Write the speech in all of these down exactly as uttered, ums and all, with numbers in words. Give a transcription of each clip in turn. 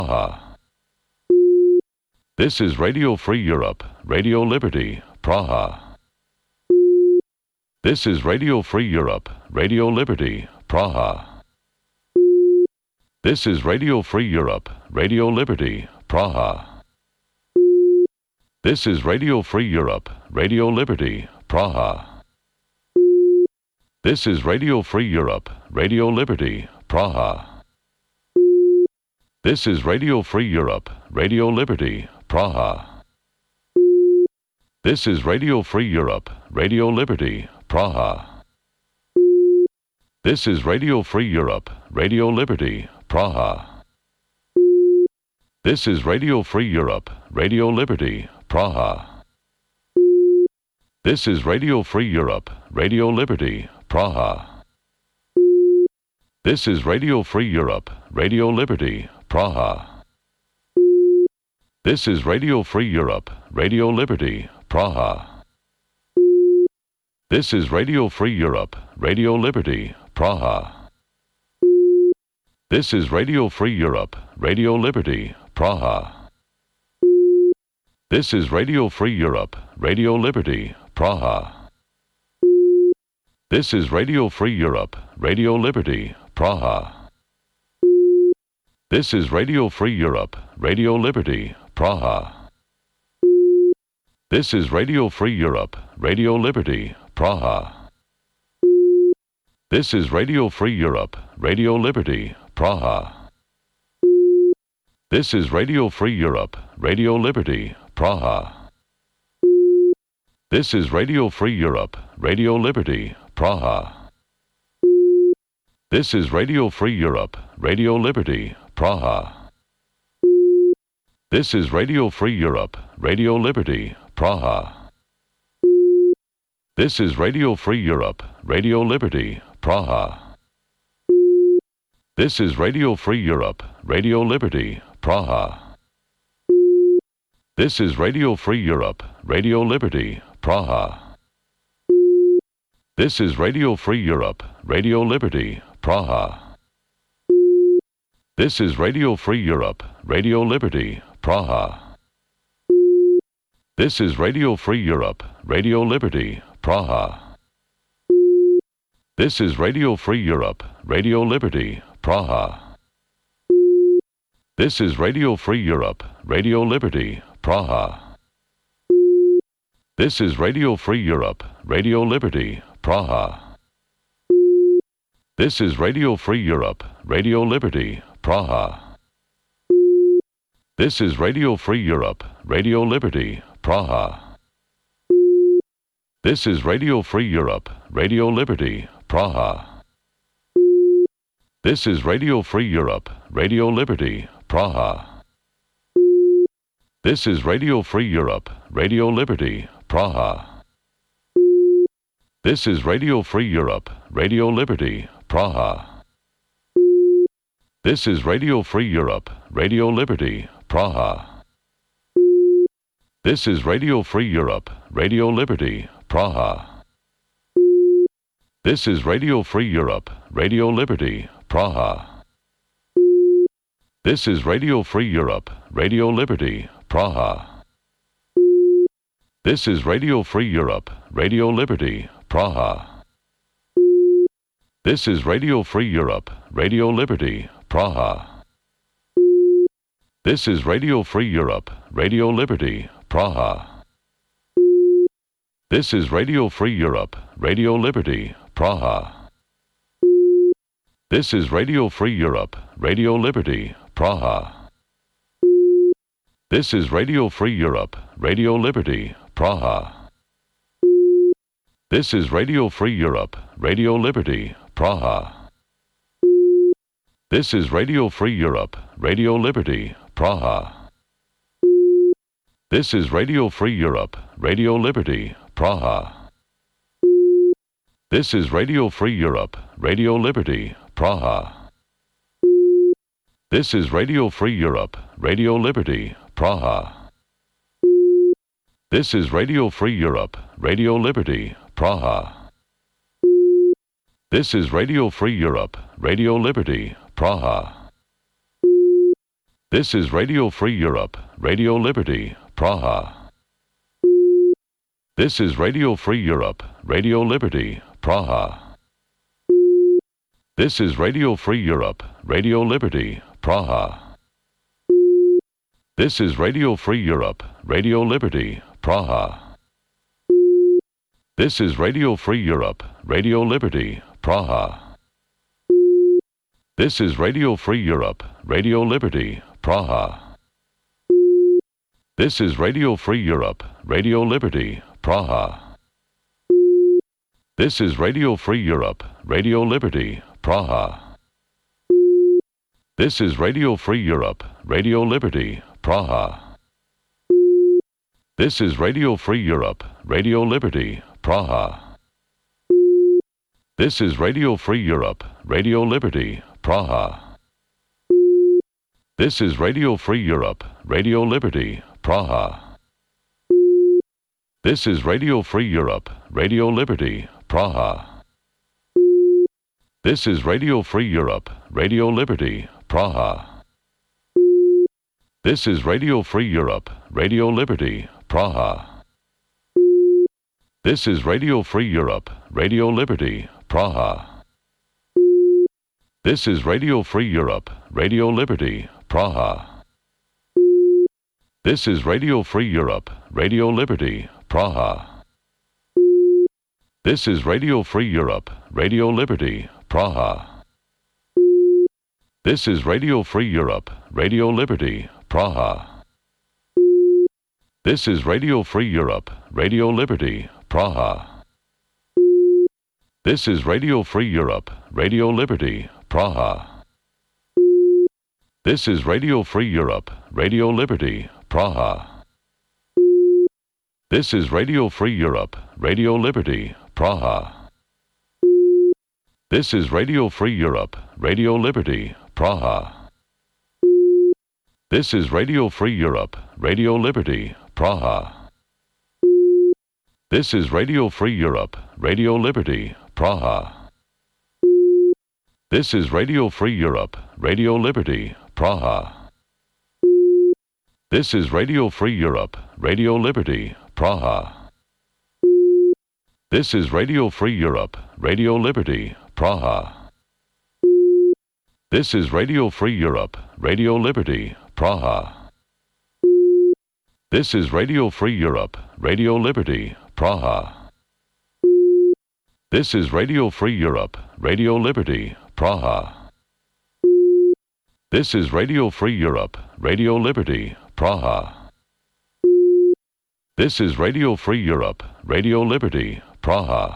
Praha. This is Radio Free Europe, Radio Liberty, Praha. This is Radio Free Europe, Radio Liberty, Praha. This is Radio Free Europe, Radio Liberty, Praha. This is Radio Free Europe, Radio Liberty, Praha. This is Radio Free Europe, Radio Liberty, Praha. This is Radio Free Europe, Radio Liberty, Praha. This is Radio Free Europe, Radio Liberty, Praha. This is Radio Free Europe, Radio Liberty, Praha. This is Radio Free Europe, Radio Liberty, Praha. This is Radio Free Europe, Radio Liberty, Praha. This is Radio Free Europe, Radio Liberty, Praha. This is Radio Free Europe, Radio Liberty, Praha. This is Radio Free Europe, Radio Liberty, Praha. This is Radio Free Europe, Radio Liberty, Praha. This is Radio Free Europe, Radio Liberty, Praha. This is Radio Free Europe, Radio Liberty, Praha. This is Radio Free Europe, Radio Liberty, Praha. This is Radio Free Europe, Radio Liberty, Praha. This is Radio Free Europe, Radio Liberty, Praha. This is Radio Free Europe, Radio Liberty, Praha. This is Radio Free Europe, Radio Liberty, Praha. This is Radio Free Europe, Radio Liberty, Praha. This is Radio Free Europe, Radio Liberty, Praha. This is Radio Free Europe, Radio Liberty, Praha. This is Radio Free Europe, Radio Liberty, Praha. This is Radio Free Europe, Radio Liberty, Praha. This is Radio Free Europe, Radio Liberty, Praha. This is Radio Free Europe, Radio Liberty, Praha. This is Radio Free Europe, Radio Liberty, Praha. This is Radio Free Europe, Radio Liberty, Praha. This is Radio Free Europe, Radio Liberty, Praha. This is Radio Free Europe, Radio Liberty, Praha. This is Radio Free Europe, Radio Liberty, Praha. This is Radio Free Europe, Radio Liberty, Praha. This is Radio Free Europe, Radio Liberty, Praha. This is Radio Free Europe, Radio Liberty, Praha. This is Radio Free Europe, Radio Liberty, Praha. This is Radio Free Europe, Radio Liberty, Praha. This is Radio Free Europe, Radio Liberty, Praha. This is Radio Free Europe, Radio Liberty, Praha. This is Radio Free Europe, Radio Liberty, Praha. This is Radio Free Europe, Radio Liberty, Praha. This is Radio Free Europe, Radio Liberty, Praha. This is Radio Free Europe, Radio Liberty, Praha. This is Radio Free Europe, Radio Liberty, Praha. This is Radio Free Europe, Radio Liberty, Praha. This is Radio Free Europe, Radio Liberty, Praha. This is Radio Free Europe, Radio Liberty, Praha. This is Radio Free Europe, Radio Liberty, Praha. This is Radio Free Europe, Radio Liberty, Praha. This is Radio Free Europe, Radio Liberty, Praha. This is Radio Free Europe, Radio Liberty, Praha. This is Radio Free Europe, Radio Liberty, Praha. This is Radio Free Europe, Radio Liberty, Praha. This is Radio Free Europe, Radio Liberty, Praha. This is Radio Free Europe, Radio Liberty, Praha. This is Radio Free Europe, Radio Liberty, Praha. This is Radio Free Europe, Radio Liberty, Praha. This is Radio Free Europe, Radio Liberty, Praha. This is Radio Free Europe, Radio Liberty, Praha. This is Radio Free Europe, Radio Liberty, Praha. This is Radio Free Europe, Radio Liberty, Praha. This is Radio Free Europe, Radio Liberty, Praha. This is Radio Free Europe, Radio Liberty, Praha. This is Radio Free Europe, Radio Liberty, Praha. This is Radio Free Europe, Radio Liberty, Praha. This is Radio Free Europe, Radio Liberty, Praha. This is Radio Free Europe, Radio Liberty, Praha. This is Radio Free Europe, Radio Liberty, Praha. This is Radio Free Europe, Radio Liberty, Praha. This is Radio Free Europe, Radio Liberty, Praha. This is Radio Free Europe, Radio Liberty, Praha. This is Radio Free Europe, Radio Liberty, Praha. This is Radio Free Europe, Radio Liberty, Praha. This is Radio Free Europe, Radio Liberty, Praha. This is Radio Free Europe, Radio Liberty, Praha. This is Radio Free Europe, Radio Liberty, Praha. This is Radio Free Europe, Radio Liberty, Praha. This is Radio Free Europe, Radio Liberty, Praha. This is Radio Free Europe, Radio Liberty, Praha. This is Radio Free Europe, Radio Liberty, Praha. This is Radio Free Europe, Radio Liberty, Praha. This is Radio Free Europe, Radio Liberty, Praha. This is Radio Free Europe, Radio Liberty, Praha. This is Radio Free Europe, Radio Liberty, Praha. This is Radio Free Europe, Radio Liberty, Praha. This is Radio Free Europe, Radio Liberty, Praha. This is Radio Free Europe, Radio Liberty, Praha. This is Radio Free Europe, Radio Liberty, Praha. This is Radio Free Europe, Radio Liberty, Praha.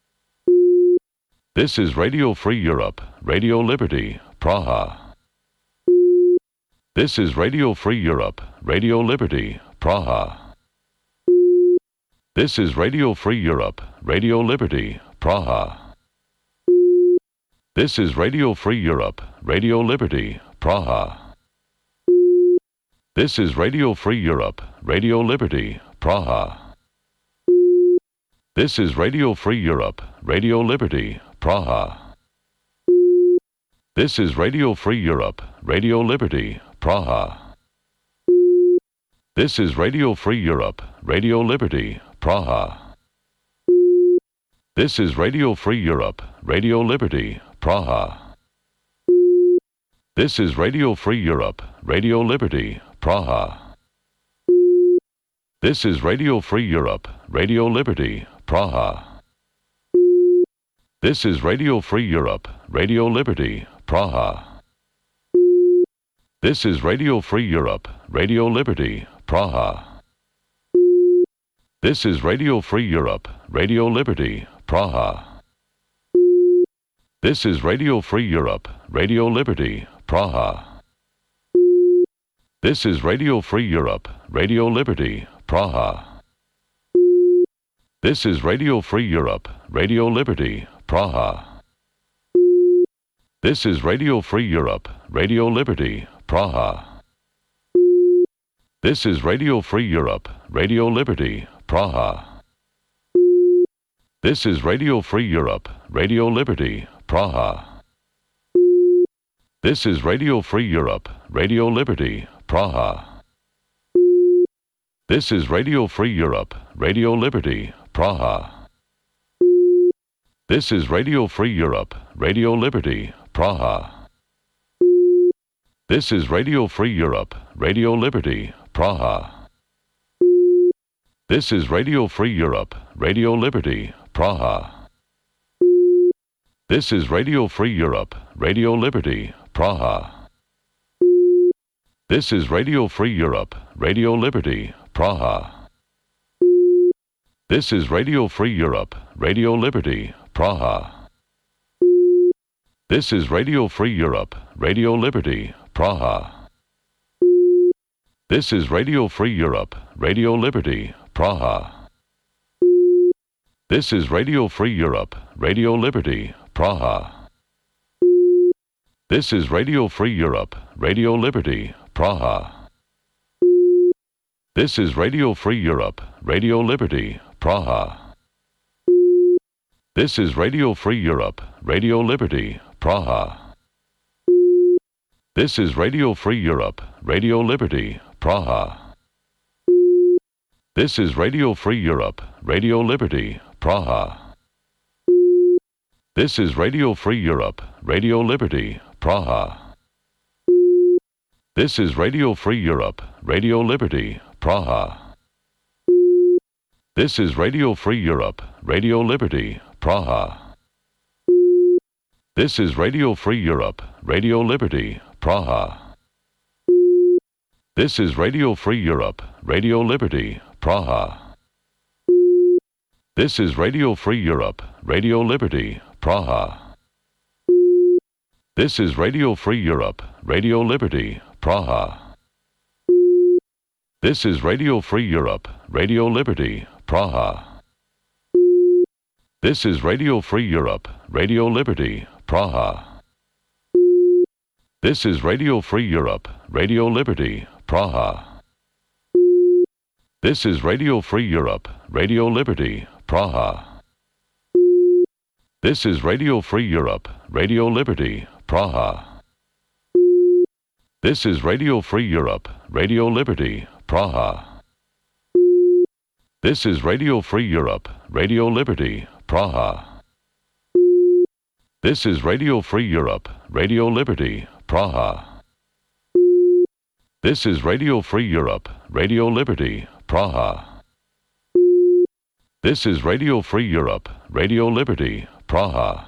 This is Radio Free Europe, Radio Liberty, Praha. This is Radio Free Europe, Radio Liberty, Praha. This is Radio Free Europe, Radio Liberty, Praha. This is Radio Free Europe, Radio Liberty, Praha. This is Radio Free Europe, Radio Liberty, Praha. This is Radio Free Europe, Radio Liberty, Praha. This is Radio Free Europe, Radio Liberty, Praha. This is Radio Free Europe, Radio Liberty, Praha. This is Radio Free Europe, Radio Liberty, Praha. This is Radio Free Europe, Radio Liberty, Praha. This is Radio Free Europe, Radio Liberty, Praha. This is Radio Free Europe, Radio Liberty, Praha. This is Radio Free Europe, Radio Liberty, Praha. This is Radio Free Europe, Radio Liberty, Praha. This is Radio Free Europe, Radio Liberty, Praha. This is Radio Free Europe, Radio Liberty, Praha. This is Radio Free Europe, Radio Liberty, Praha. This is Radio Free Europe, Radio Liberty, Praha. This is Radio Free Europe, Radio Liberty, Praha. This is Radio Free Europe, Radio Liberty, Praha. This is Radio Free Europe, Radio Liberty, Praha. This is Radio Free Europe, Radio Liberty, Praha. This is Radio Free Europe, Radio Liberty, Praha. This is Radio Free Europe, Radio Liberty, Praha. This is Radio Free Europe, Radio Liberty, Praha. This is Radio Free Europe, Radio Liberty, Praha. This is Radio Free Europe, Radio Liberty, Praha. This is Radio Free Europe, Radio Liberty, Praha. This is Radio Free Europe, Radio Liberty, Praha. This is Radio Free Europe, Radio Liberty, Praha. This is Radio Free Europe, Radio Liberty, Praha. This is Radio Free Europe, Radio Liberty, Praha. This is Radio Free Europe, Radio Liberty, Praha. This is Radio Free Europe, Radio Liberty, Praha. This is Radio Free Europe, Radio Liberty, Praha. This is Radio Free Europe, Radio Liberty, Praha. This is Radio Free Europe, Radio Liberty, Praha. This is Radio Free Europe, Radio Liberty, Praha. This is Radio Free Europe, Radio Liberty, Praha. This is Radio Free Europe, Radio Liberty, Praha. This is Radio Free Europe, Radio Liberty, Praha. This is Radio Free Europe, Radio Liberty, Praha. This is Radio Free Europe, Radio Liberty, Praha. This is Radio Free Europe, Radio Liberty, Praha. This is Radio Free Europe, Radio Liberty, Praha. This is Radio Free Europe, Radio Liberty, Praha. This is Radio Free Europe, Radio Liberty, Praha. This is Radio Free Europe, Radio Liberty, Praha. This is Radio Free Europe, Radio Liberty, Praha. This is Radio Free Europe, Radio Liberty, Praha. This is Radio Free Europe, Radio Liberty, Praha. This is Radio Free Europe, Radio Liberty, Praha. This is Radio Free Europe, Radio Liberty, Praha.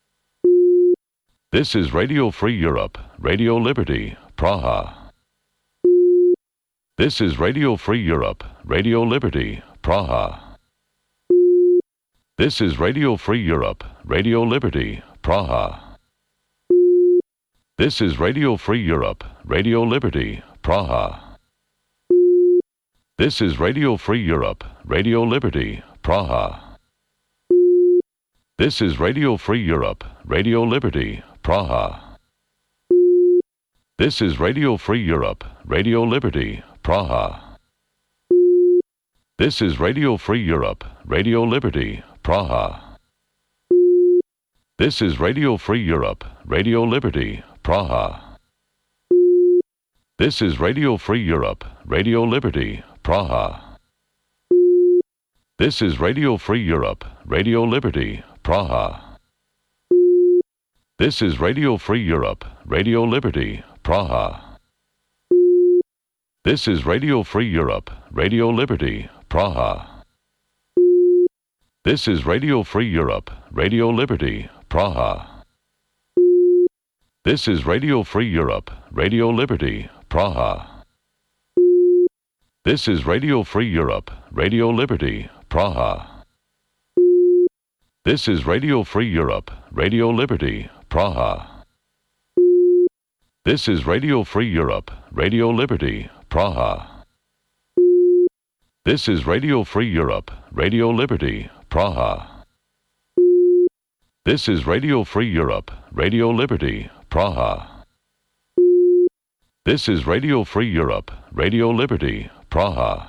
This is Radio Free Europe, Radio Liberty, Praha. This is Radio Free Europe, Radio Liberty, Praha. This is Radio Free Europe, Radio Liberty, Praha. This is Radio Free Europe, Radio Liberty, Praha. This is Radio Free Europe, Radio Liberty, Praha. This is Radio Free Europe, Radio Liberty, Praha. This is Radio Free Europe, Radio Liberty, Praha. This is Radio Free Europe, Radio Liberty, Praha. This is Radio Free Europe, Radio Liberty, Praha. This is Radio Free Europe, Radio Liberty, Praha. This is Radio Free Europe, Radio Liberty, Praha. This is Radio Free Europe, Radio Liberty, Praha. This is Radio Free Europe, Radio Liberty, Praha. This is Radio Free Europe, Radio Liberty, Praha. This is Radio Free Europe, Radio Liberty, Praha. This is Radio Free Europe, Radio Liberty, Praha. This is Radio Free Europe, Radio Liberty, Praha. This is Radio Free Europe, Radio Liberty, Praha. This is Radio Free Europe, Radio Liberty, Praha. This is Radio Free Europe, Radio Liberty, Praha. This is Radio Free Europe, Radio Liberty, Praha.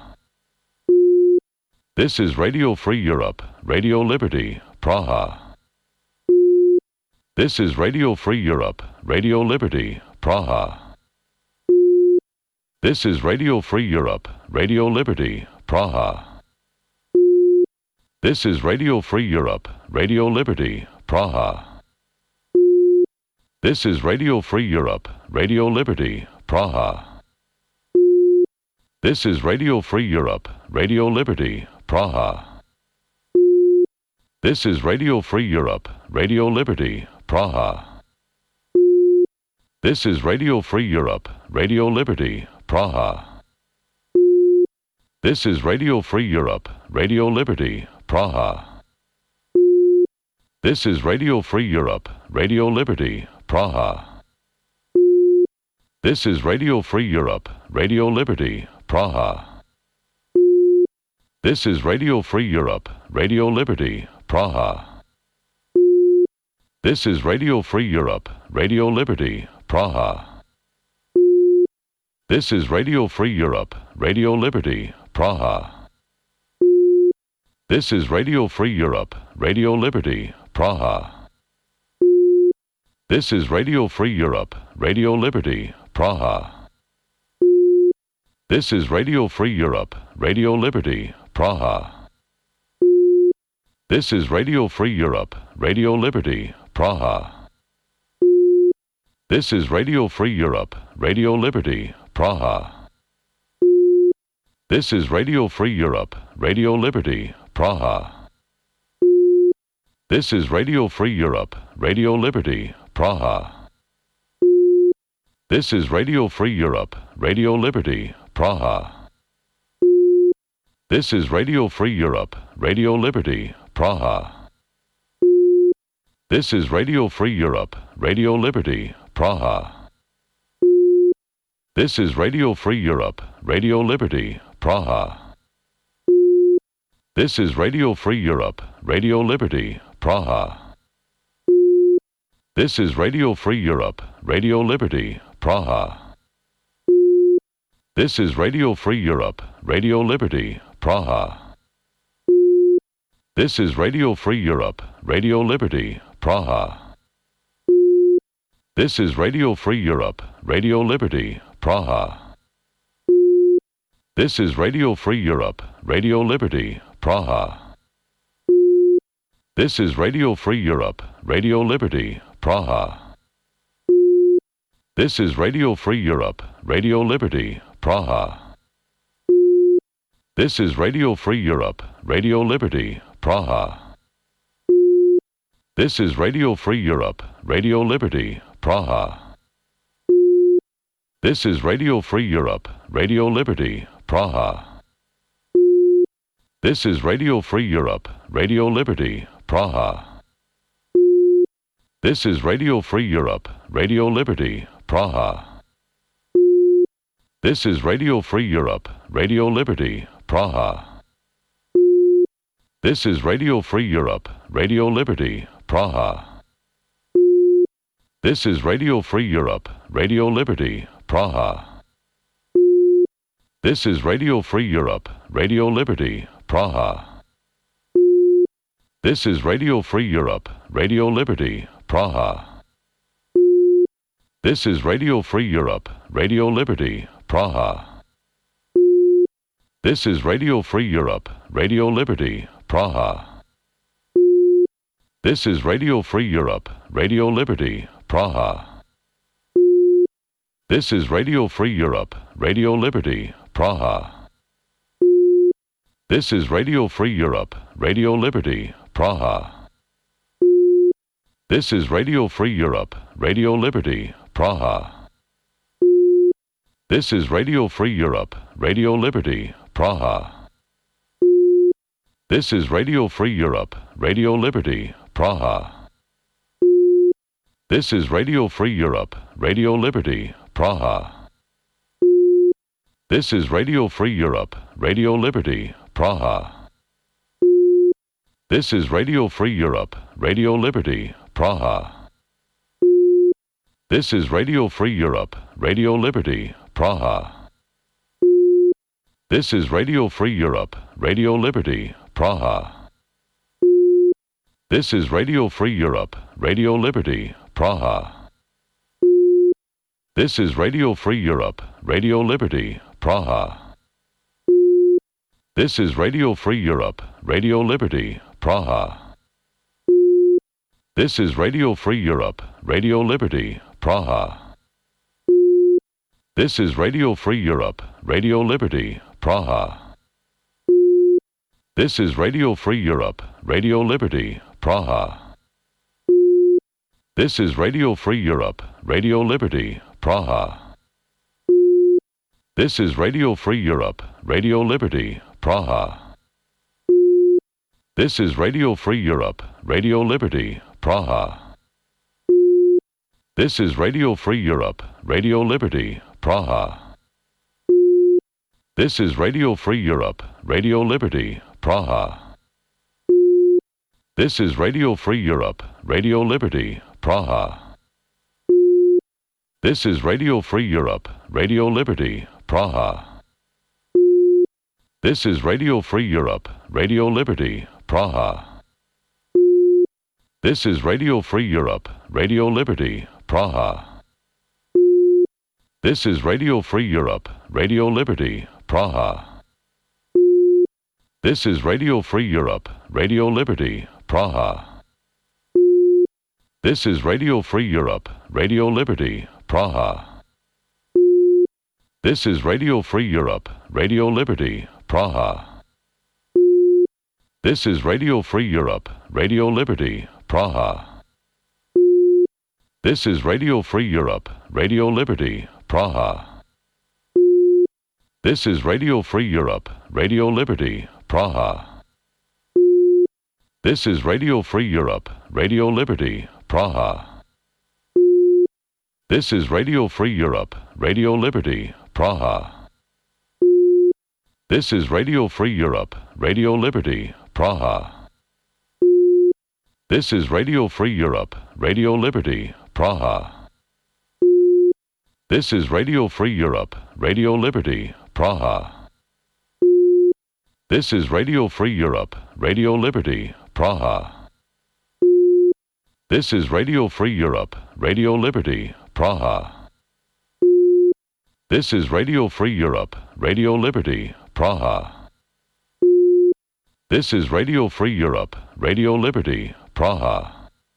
This is Radio Free Europe, Radio Liberty, Praha. This is Radio Free Europe, Radio Liberty, Praha. This is Radio Free Europe, Radio Liberty, Praha. This is Radio Free Europe, Radio Liberty, Praha. This is Radio Free Europe, Radio Liberty, Praha. This is Radio Free Europe, Radio Liberty, Praha. This is Radio Free Europe, Radio Liberty, Praha. This is Radio Free Europe, Radio Liberty, Praha. This is Radio Free Europe, Radio Liberty, Praha. This is Radio Free Europe, Radio Liberty, Praha. This is Radio Free Europe, Radio Liberty, Praha. This is Radio Free Europe, Radio Liberty, Praha. This is Radio Free Europe, Radio Liberty, Praha. This is Radio Free Europe, Radio Liberty, Praha. This is Radio Free Europe, Radio Liberty, Praha. This is Radio Free Europe, Radio Liberty, Praha. This is Radio Free Europe, Radio Liberty, Praha. This is Radio Free Europe, Radio Liberty, Praha. This is Radio Free Europe, Radio Liberty, Praha. This is Radio Free Europe, Radio Liberty, Praha. This is Radio Free Europe, Radio Liberty, Praha. This is Radio Free Europe, Radio Liberty, Praha. This is Radio Free Europe, Radio Liberty, Praha. This is Radio Free Europe, Radio Liberty, Praha. This is Radio Free Europe, Radio Liberty, Praha. This is Radio Free Europe, Radio Liberty, Praha. This is Radio Free Europe, Radio Liberty, Praha. This is Radio Free Europe, Radio Liberty, Praha. This is Radio Free Europe, Radio Liberty, Praha. This is Radio Free Europe, Radio Liberty, Praha. This is Radio Free Europe, Radio Liberty, Praha. This is Radio Free Europe, Radio Liberty, Praha. This is Radio Free Europe, Radio Liberty, Praha. This is Radio Free Europe, Radio Liberty, Praha. This is Radio Free Europe, Radio Liberty, Praha. This is Radio Free Europe, Radio Liberty, Praha. This is Radio Free Europe, Radio Liberty, Praha. This is Radio Free Europe, Radio Liberty, Praha. This is Radio Free Europe, Radio Liberty, Praha. This is Radio Free Europe, Radio Liberty, Praha. This is Radio Free Europe, Radio Liberty, Praha. This is Radio Free Europe, Radio Liberty, Praha. This is Radio Free Europe, Radio Liberty, Praha. This is Radio Free Europe, Radio Liberty, Praha. This is Radio Free Europe, Radio Liberty, Praha. This is Radio Free Europe, Radio Liberty, Praha. This is Radio Free Europe, Radio Liberty, Praha. This is Radio Free Europe, Radio Liberty, Praha. This is Radio Free Europe, Radio Liberty, Praha. This is Radio Free Europe, Radio Liberty, Praha. This is Radio Free Europe, Radio Liberty, Praha. This is Radio Free Europe, Radio Liberty, Praha. This is Radio Free Europe, Radio Liberty, Praha. This is Radio Free Europe, Radio Liberty, Praha. This is Radio Free Europe, Radio Liberty, Praha. This is Radio Free Europe, Radio Liberty, Praha. This is Radio Free Europe, Radio Liberty, Praha. This is Radio Free Europe, Radio Liberty, Praha. This is Radio Free Europe, Radio Liberty, Praha. This is Radio Free Europe, Radio Liberty, Praha. This is Radio Free Europe, Radio Liberty, Praha. This is Radio Free Europe, Radio Liberty, Praha. This is Radio Free Europe, Radio Liberty, Praha. This is Radio Free Europe, Radio Liberty, Praha. This is Radio Free Europe, Radio Liberty, Praha. This is Radio Free Europe, Radio Liberty, Praha. This is Radio Free Europe, Radio Liberty, Praha. This is Radio Free Europe, Radio Liberty, Praha. This is Radio Free Europe, Radio Liberty, Praha. This is Radio Free Europe, Radio Liberty, Praha. This is Radio Free Europe, Radio Liberty, Praha. This is Radio Free Europe, Radio Liberty, Praha. This is Radio Free Europe, Radio Liberty, Praha. This is Radio Free Europe, Radio Liberty, Praha. This is Radio Free Europe, Radio Liberty, Praha. This is Radio Free Europe, Radio Liberty, Praha. This is Radio Free Europe, Radio Liberty, Praha. This is Radio Free Europe, Radio Liberty, Praha. This is Radio Free Europe, Radio Liberty, Praha. This is Radio Free Europe, Radio Liberty, Praha. This is Radio Free Europe, Radio Liberty, Praha. This is Radio Free Europe, Radio Liberty, Praha. This is Radio Free Europe, Radio Liberty, Praha. This is Radio Free Europe, Radio Liberty, Praha. This is Radio Free Europe, Radio Liberty, Praha. This is Radio Free Europe, Radio Liberty, Praha. This is Radio Free Europe, Radio Liberty, Praha.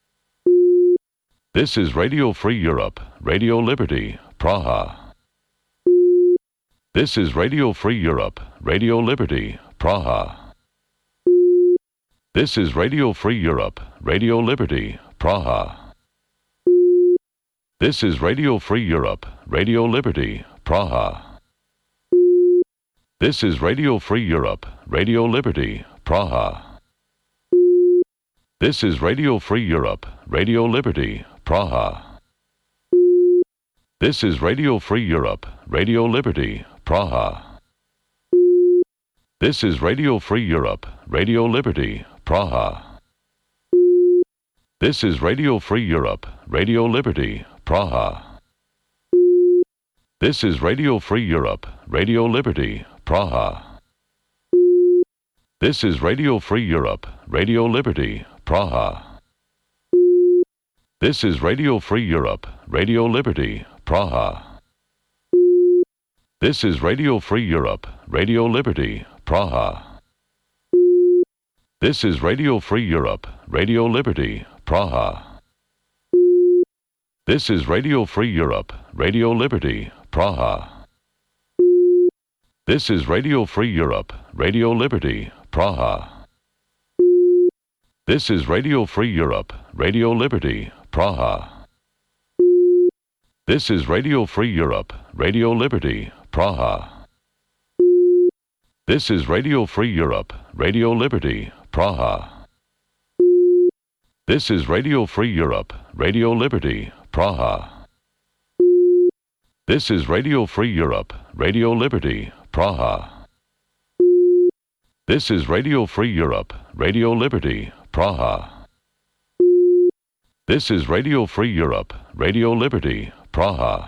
This is Radio Free Europe, Radio Liberty, Praha. This is Radio Free Europe, Radio Liberty, Praha. This is Radio Free Europe, Radio Liberty, Praha. This is Radio Free Europe, Radio Liberty, Praha. This is Radio Free Europe, Radio Liberty, Praha. This is Radio Free Europe, Radio Liberty, Praha. This is Radio Free Europe, Radio Liberty, Praha. This is Radio Free Europe, Radio Liberty, Praha. This is Radio Free Europe, Radio Liberty, Praha. This is Radio Free Europe, Radio Liberty, Praha. This is Radio Free Europe, Radio Liberty, Praha. This is Radio Free Europe, Radio Liberty, Praha. This is Radio Free Europe, Radio Liberty, Praha. This is Radio Free Europe, Radio Liberty, Praha. This is Radio Free Europe, Radio Liberty, Praha. This is Radio Free Europe, Radio Liberty, Praha. This is Radio Free Europe, Radio Liberty, Praha. This is Radio Free Europe, Radio Liberty, Praha. This is Radio Free Europe, Radio Liberty, Praha. This is Radio Free Europe, Radio Liberty, Praha. This is Radio Free Europe, Radio Liberty, Praha. This is Radio Free Europe, Radio Liberty, Praha. This is Radio Free Europe, Radio Liberty, Praha.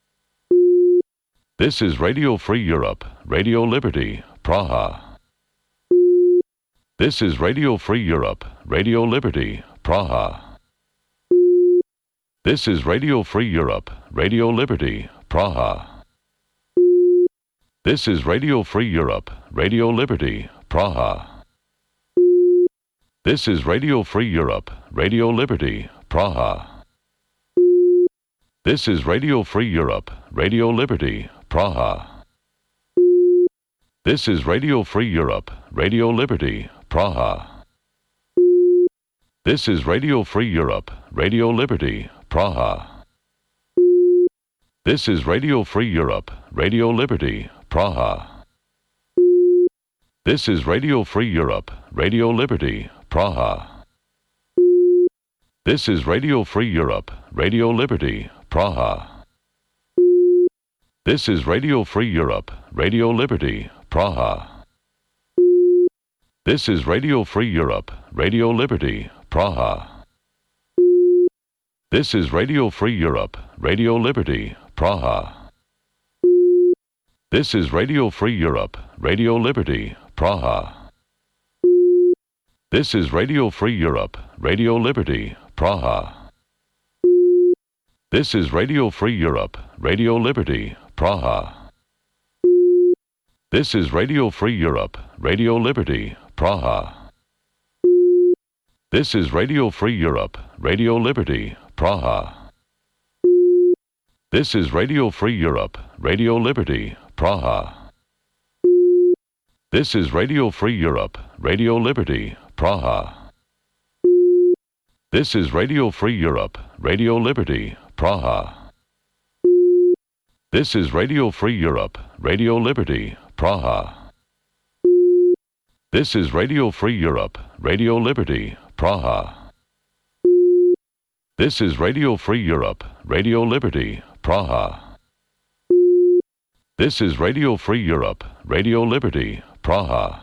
This is Radio Free Europe, Radio Liberty, Praha. This is Radio Free Europe, Radio Liberty, Praha. This is Radio Free Europe, Radio Liberty, Praha. This is Radio Free Europe, Radio Liberty, Praha. This is Radio Free Europe, Radio Liberty, Praha. This is Radio Free Europe, Radio Liberty, Praha. This is Radio Free Europe, Radio Liberty, Praha. This is Radio Free Europe, Radio Liberty, Praha. This is Radio Free Europe, Radio Liberty, Praha. This is Radio Free Europe, Radio Liberty, Praha. This is Radio Free Europe, Radio Liberty, Praha. This is Radio Free Europe, Radio Liberty, Praha. This is Radio Free Europe, Radio Liberty, Praha. This is Radio Free Europe, Radio Liberty, Praha. This is Radio Free Europe, Radio Liberty, Praha. This is Radio Free Europe, Radio Liberty, Praha. This is Radio Free Europe, Radio Liberty, Praha. This is Radio Free Europe, Radio Liberty, Praha. This is Radio Free Europe, Radio Liberty, Praha. This is Radio Free Europe, Radio Liberty, Praha. This is Radio Free Europe, Radio Liberty, Praha. This is Radio Free Europe, Radio Liberty, Praha. This is Radio Free Europe, Radio Liberty, Praha. This is Radio Free Europe, Radio Liberty, Praha. This is Radio Free Europe, Radio Liberty, Praha. This is Radio Free Europe, Radio Liberty, Praha.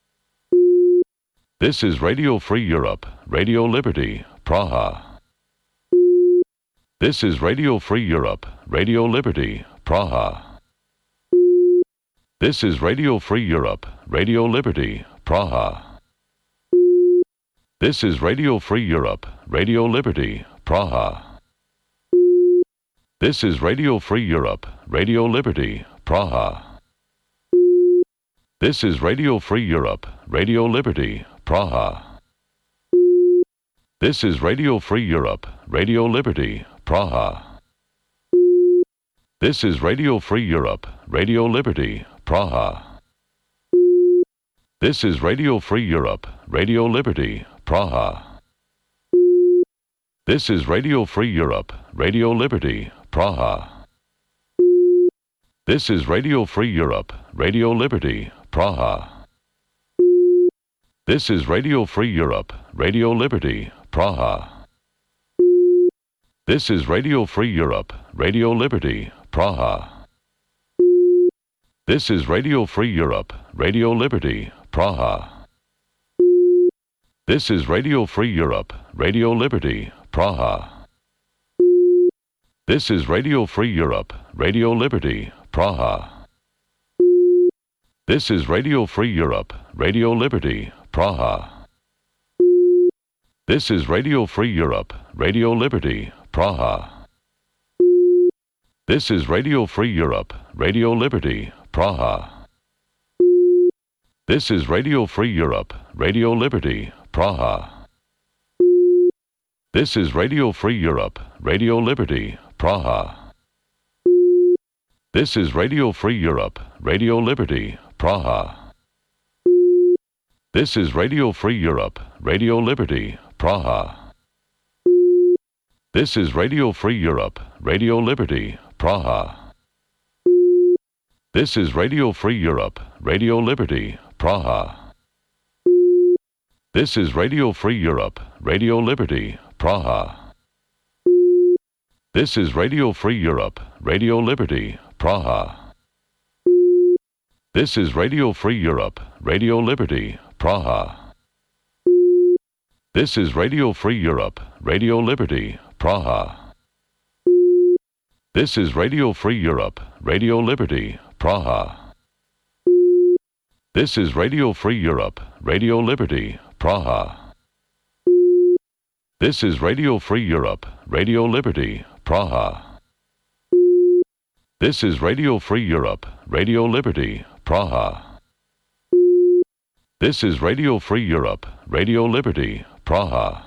This is Radio Free Europe, Radio Liberty, Praha. This is Radio Free Europe, Radio Liberty, Praha. This is Radio Free Europe, Radio Liberty, Praha. This is Radio Free Europe, Radio Liberty, Praha. This is Radio Free Europe, Radio Liberty, Praha. This is Radio Free Europe, Radio Liberty, Praha. This is Radio Free Europe, Radio Liberty, Praha. This is Radio Free Europe, Radio Liberty, Praha. This is Radio Free Europe, Radio Liberty, Praha. This is Radio Free Europe, Radio Liberty, Praha. This is Radio Free Europe, Radio Liberty, Praha. This is Radio Free Europe, Radio Liberty, Praha. This is Radio Free Europe, Radio Liberty, Praha. This is Radio Free Europe, Radio Liberty, Praha. This is Radio Free Europe, Radio Liberty, Praha. This is Radio Free Europe, Radio Liberty, Praha. This is Radio Free Europe, Radio Liberty, Praha. This is Radio Free Europe, Radio Liberty, Praha. This is Radio Free Europe, Radio Liberty, Praha. This is Radio Free Europe, Radio Liberty, Praha. This is Radio Free Europe, Radio Liberty, Praha. This is Radio Free Europe, Radio Liberty, Praha. This is Radio Free Europe, Radio Liberty, Praha. This is Radio Free Europe, Radio Liberty, Praha. This is Radio Free Europe, Radio Liberty, Praha. This is Radio Free Europe, Radio Liberty, Praha. This is Radio Free Europe, Radio Liberty, Praha. This is Radio Free Europe, Radio Liberty, Praha. This is Radio Free Europe, Radio Liberty, Praha. This is Radio Free Europe, Radio Liberty, Praha. This is Radio Free Europe, Radio Liberty, Praha. This is Radio Free Europe, Radio Liberty, Praha. This is Radio Free Europe, Radio Liberty, Praha. This is Radio Free Europe, Radio Liberty, Praha.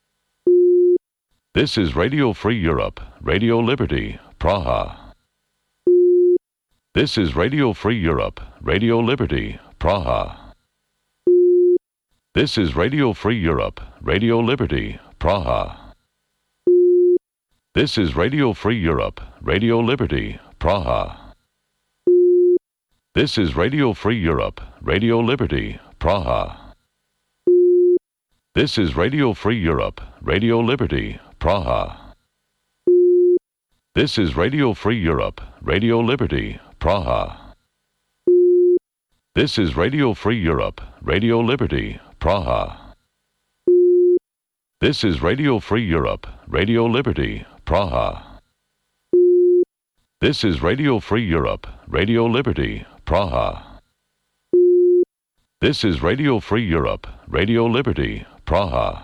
This is Radio Free Europe, Radio Liberty, Praha. This is Radio Free Europe, Radio Liberty, Praha. This is Radio Free Europe, Radio Liberty, Praha. This is Radio Free Europe, Radio Liberty, Praha. This is Radio Free Europe, Radio Liberty, Praha. This is Radio Free Europe, Radio Liberty, Praha. This is Radio Free Europe, Radio Liberty, Praha. This is Radio Free Europe, Radio Liberty, Praha. This is Radio Free Europe, Radio Liberty, Praha. This is Radio Free Europe, Radio Liberty, Praha. This is Radio Free Europe, Radio Liberty, Praha.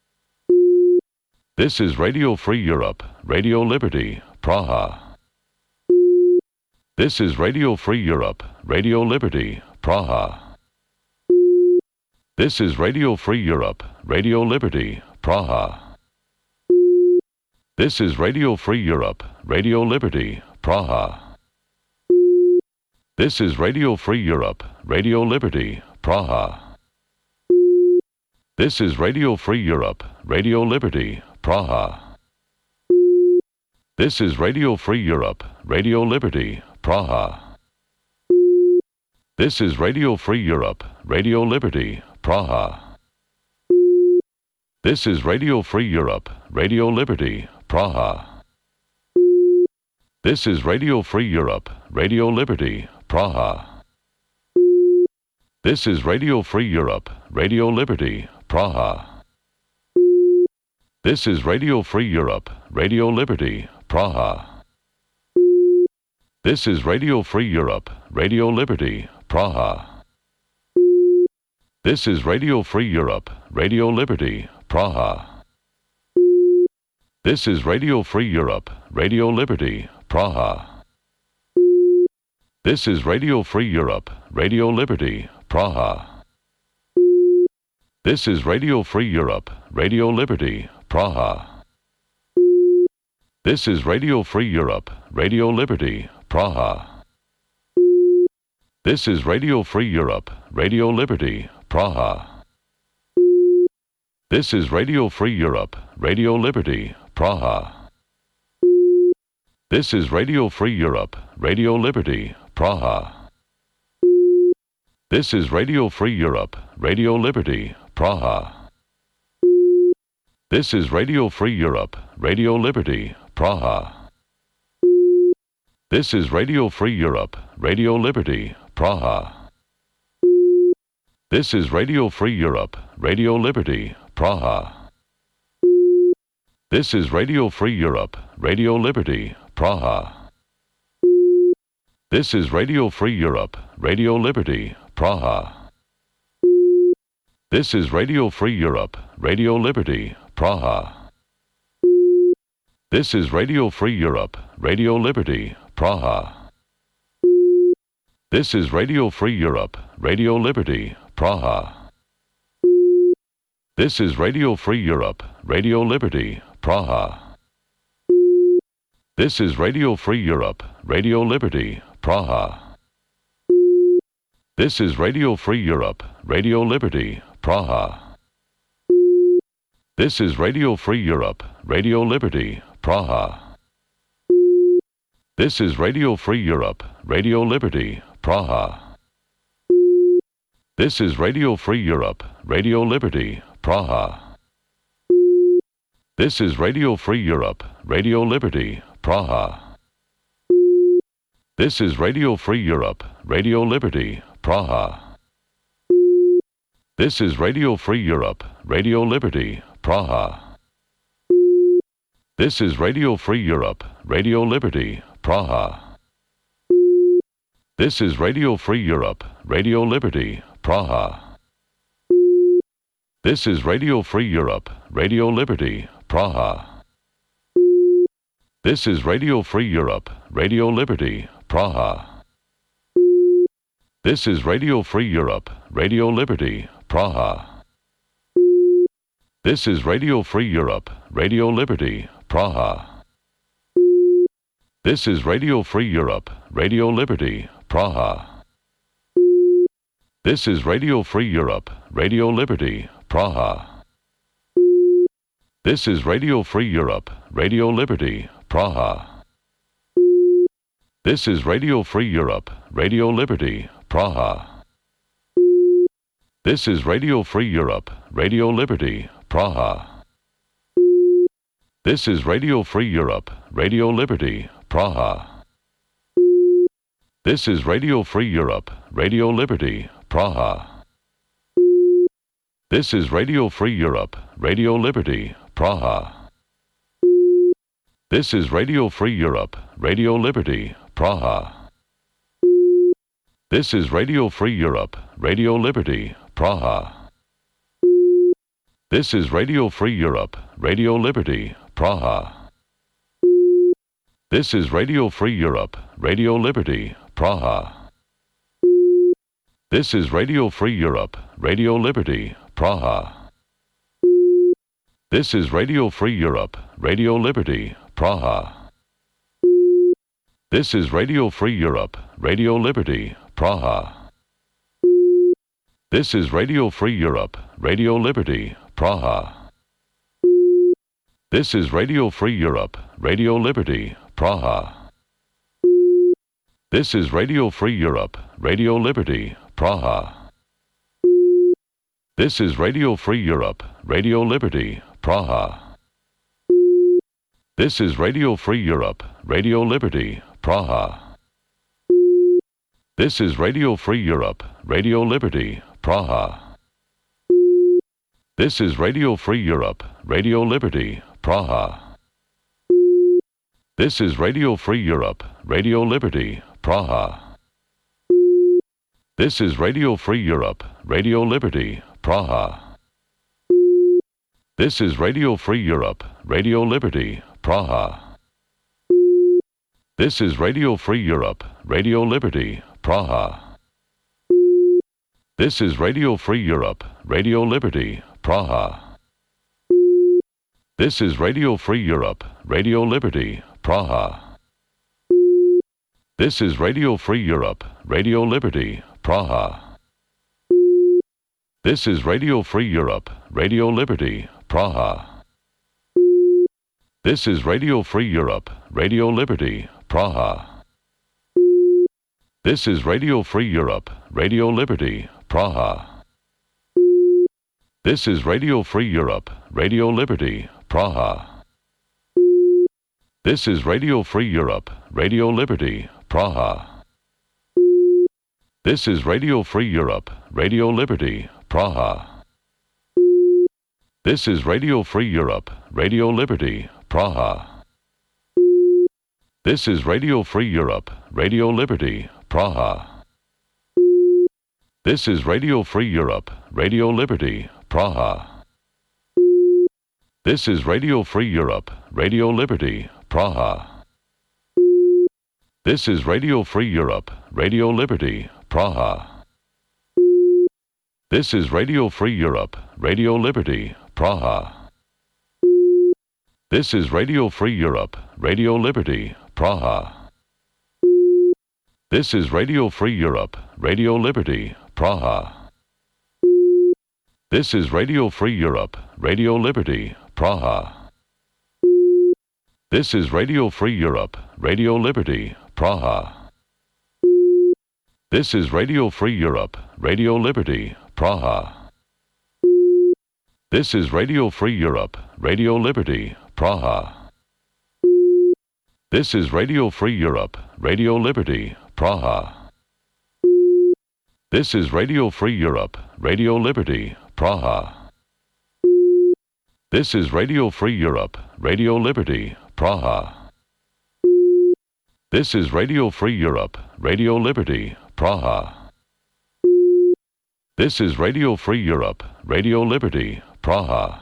This is Radio Free Europe, Radio Liberty, Praha. This is Radio Free Europe, Radio Liberty, Praha. This is Radio Free Europe, Radio Liberty, Praha. This is Radio Free Europe, Radio Liberty, Praha. This is Radio Free Europe, Radio Liberty, Praha. This is Radio Free Europe, Radio Liberty, Praha. This is Radio Free Europe, Radio Liberty, Praha. This is Radio Free Europe, Radio Liberty, Praha. This is Radio Free Europe, Radio Liberty, Praha. This is Radio Free Europe, Radio Liberty, Praha. This is Radio Free Europe, Radio Liberty, Praha. This is Radio Free Europe, Radio Liberty, Praha. This is Radio Free Europe, Radio Liberty, Praha. This is Radio Free Europe, Radio Liberty, Praha. This is Radio Free Europe, Radio Liberty, Praha. This is Radio Free Europe, Radio Liberty, Praha. This is Radio Free Europe, Radio Liberty, Praha. This is Radio Free Europe, Radio Liberty, Praha. This is Radio Free Europe, Radio Liberty, Praha. This is Radio Free Europe, Radio Liberty, Praha. This is Radio Free Europe, Radio Liberty, Praha. This is Radio Free Europe, Radio Liberty, Praha. This is Radio Free Europe, Radio Liberty, Praha. This is Radio Free Europe, Radio Liberty, Praha. This is Radio Free Europe, Radio Liberty, Praha. This is Radio Free Europe, Radio Liberty, Praha. This is Radio Free Europe, Radio Liberty, Praha. This is Radio Free Europe, Radio Liberty, Praha. This is Radio Free Europe, Radio Liberty, Praha. This is Radio Free Europe, Radio Liberty, Praha. This is Radio Free Europe, Radio Liberty, Praha. This is Radio Free Europe, Radio Liberty, Praha. This is Radio Free Europe, Radio Liberty, Praha. This is Radio Free Europe, Radio Liberty, Praha. This is Radio Free Europe, Radio Liberty, Praha. This is Radio Free Europe, Radio Liberty, Praha. This is Radio Free Europe, Radio Liberty, Praha. This is Radio Free Europe, Radio Liberty, Praha. This is Radio Free Europe, Radio Liberty, Praha. This is Radio Free Europe, Radio Liberty, Praha. This is Radio Free Europe, Radio Liberty, Praha. This is Radio Free Europe, Radio Liberty, Praha. This is Radio Free Europe, Radio Liberty, Praha. This is Radio Free Europe, Radio Liberty, Praha. This is Radio Free Europe, Radio Liberty, Praha. This is Radio Free Europe, Radio Liberty, Praha. This is Radio Free Europe, Radio Liberty, Praha. This is Radio Free Europe, Radio Liberty, Praha. This is Radio Free Europe, Radio Liberty, Praha. This is Radio Free Europe, Radio Liberty, Praha. This is Radio Free Europe, Radio Liberty, Praha. This is Radio Free Europe, Radio Liberty, Praha. This is Radio Free Europe, Radio Liberty, Praha. This is Radio Free Europe, Radio Liberty, Praha. This is Radio Free Europe, Radio Liberty, Praha. This is Radio Free Europe, Radio Liberty, Praha. This is Radio Free Europe, Radio Liberty, Praha. This is Radio Free Europe, Radio Liberty, Praha. This is Radio Free Europe, Radio Liberty, Praha. This is Radio Free Europe, Radio Liberty, Praha. This is Radio Free Europe, Radio Liberty, Praha. This is Radio Free Europe, Radio Liberty, Praha. This is Radio Free Europe, Radio Liberty, Praha. This is Radio Free Europe, Radio Liberty, Praha. This is Radio Free Europe, Radio Liberty, Praha. This is Radio Free Europe, Radio Liberty, Praha. This is Radio Free Europe, Radio Liberty, Praha. This is Radio Free Europe, Radio Liberty, Praha. This is Radio Free Europe, Radio Liberty, Praha. This is Radio Free Europe, Radio Liberty, Praha. This is Radio Free Europe, Radio Liberty, Praha. This is Radio Free Europe, Radio Liberty, Praha. This is Radio Free Europe, Radio Liberty, Praha. This is Radio Free Europe, Radio Liberty, Praha. This is Radio Free Europe, Radio Liberty, Praha. This is Radio Free Europe, Radio Liberty, Praha. This is Radio Free Europe, Radio Liberty, Praha. This is Radio Free Europe, Radio Liberty, Praha. This is Radio Free Europe, Radio Liberty, Praha. This is Radio Free Europe, Radio Liberty, Praha. This is Radio Free Europe, Radio Liberty, Praha. This is Radio Free Europe, Radio Liberty, Praha. This is Radio Free Europe, Radio Liberty, Praha. This is Radio Free Europe, Radio Liberty, Praha. This is Radio Free Europe, Radio Liberty, Praha. This is Radio Free Europe, Radio Liberty, Praha. This is Radio Free Europe, Radio Liberty, Praha. This is Radio Free Europe, Radio Liberty, Praha. This is Radio Free Europe, Radio Liberty, Praha. This is Radio Free Europe, Radio Liberty, Praha. This is Radio Free Europe, Radio Liberty, Praha. This is Radio Free Europe, Radio Liberty, Praha. This is Radio Free Europe, Radio Liberty, Praha. This is Radio Free Europe, Radio Liberty, Praha. This is Radio Free Europe, Radio Liberty, Praha. This is Radio Free Europe, Radio Liberty, Praha. This is Radio Free Europe, Radio Liberty, Praha.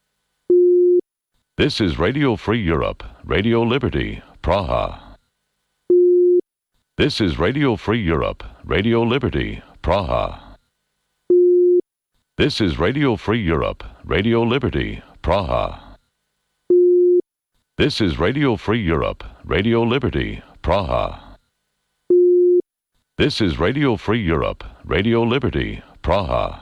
This is Radio Free Europe, Radio Liberty, Praha. This is Radio Free Europe, Radio Liberty, Praha. This is Radio Free Europe, Radio Liberty, Praha. This is Radio Free Europe, Radio Liberty, Praha. This is Radio Free Europe, Radio Liberty, Praha.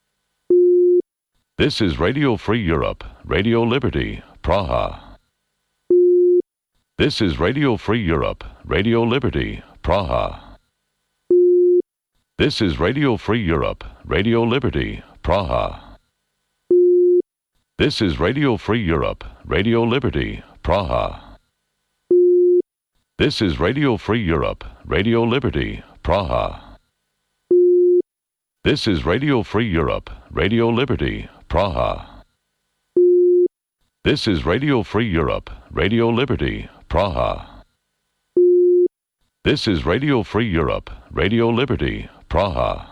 This is Radio Free Europe, Radio Liberty, Praha. This is Radio Free Europe, Radio Liberty, Praha. This is Radio Free Europe, Radio Liberty, Praha. This is Radio Free Europe, Radio Liberty, Praha. This is Radio Free Europe, Radio Liberty, Praha. This is Radio Free Europe, Radio Liberty, Praha. This is Radio Free Europe, Radio Liberty, Praha. This is Radio Free Europe, Radio Liberty, Praha.